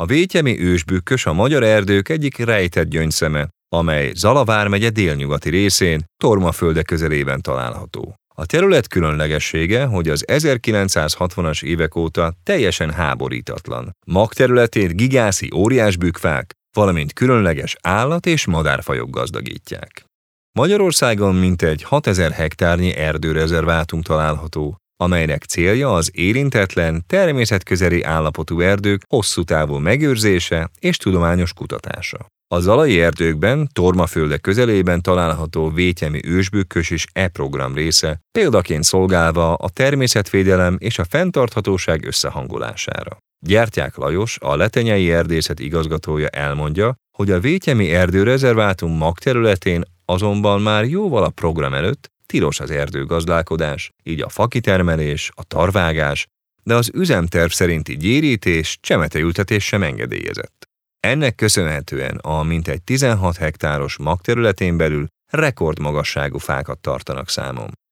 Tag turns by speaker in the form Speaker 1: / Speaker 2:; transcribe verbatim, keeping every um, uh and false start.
Speaker 1: A vétyemi ősbükkös a magyar erdők egyik rejtett gyöngyszeme, amely Zala vármegye délnyugati részén, Tormafölde közelében található. A terület különlegessége, hogy az ezerkilencszázhatvanas évek óta teljesen háborítatlan. Magterületét gigászi óriásbükkfák, valamint különleges állat- és madárfajok gazdagítják. Magyarországon mintegy hatezer hektárnyi erdőrezervátum található, amelynek célja az érintetlen, természetközeli állapotú erdők hosszú távú megőrzése és tudományos kutatása. A zalai erdőkben, Tormafölde közelében található vétyemi ősbükkös is e program része, példaként szolgálva a természetvédelem és a fenntarthatóság összehangolására. Gyertyák Lajos, a Letenyei Erdészet igazgatója elmondja, hogy a vétyemi erdőrezervátum magterületén azonban már jóval a program előtt tilos az erdőgazdálkodás, így a fakitermelés, a tarvágás, de az üzemterv szerinti gyérítés, csemeteültetés sem engedélyezett. Ennek köszönhetően a mintegy tizenhat hektáros magterületén belül rekordmagasságú fákat tartanak számon.